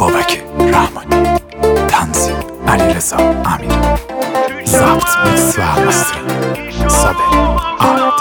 بابک رحمانی، تنظیم علیرضا امیری، ضبط میکس و مسترینگ صابر احمدی.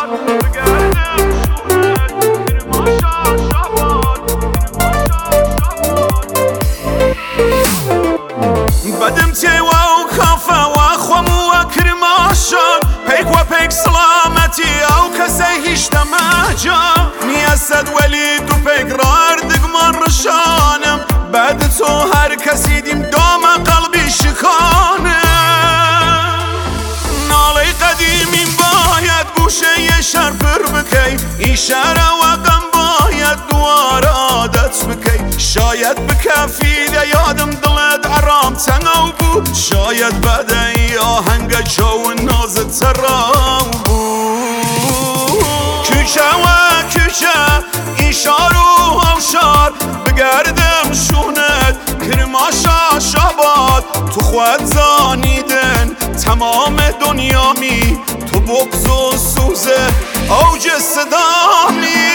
بدم تیوا و کافه و خوام و کرماشان پیک و پیک سلامتی او کسی هیچ دمجا نیستد ولی دو پیک راردگ من رشانم بعد تو هر کسی دیم دام قلبی شکانه نالی قدیمی باید گوشه یه شرپر بکی ایشاره و غم باید دوار عادت بکی شاید بکفیده یادم دلت عرام تنگو بود شاید بده ای آهنگ جو نازت ترام بود کوچه و کوچه ایشارو هوشار بگردم شونت کرماشا شاباد تو خود زانیدن تمام دنیامی تو بغض و سوزه اوج صدامی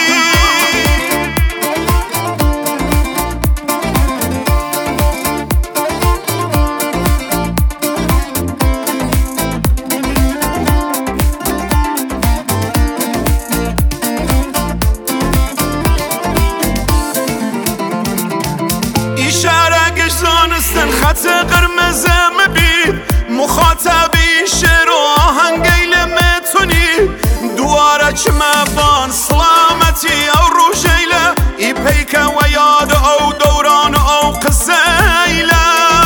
خط قرمز مبین مخاطبی شعر و آهنگیل متونی دواره چمبان سلامتی او روشیله ای پیکه و یاد او دوران او قصیله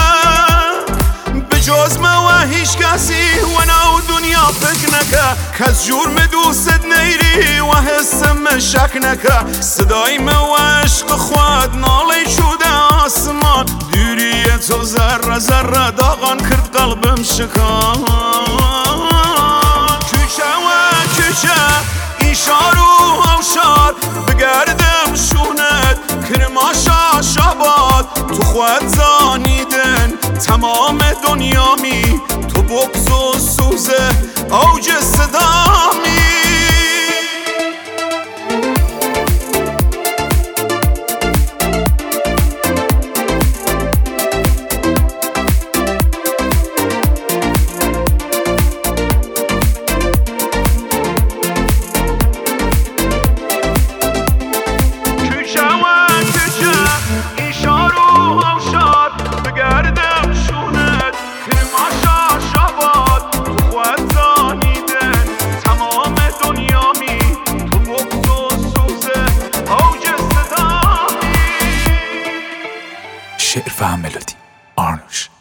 بجوز ما و هیچ کسی و نو دنیا فکر نکه کس جرم دوست نیری و حسم شک نکه صدای ما و عشق خود نالی شده آسمان تو ذره ذره داغان کرد قلبم شکان کوچه و کوچه ایشارو هوشار بگردم شونت کرماشا شاباد تو خود زانیدن تمام دنیامی تو بغض و سوزه اوج صدامی شعر و ملودی آرنوش.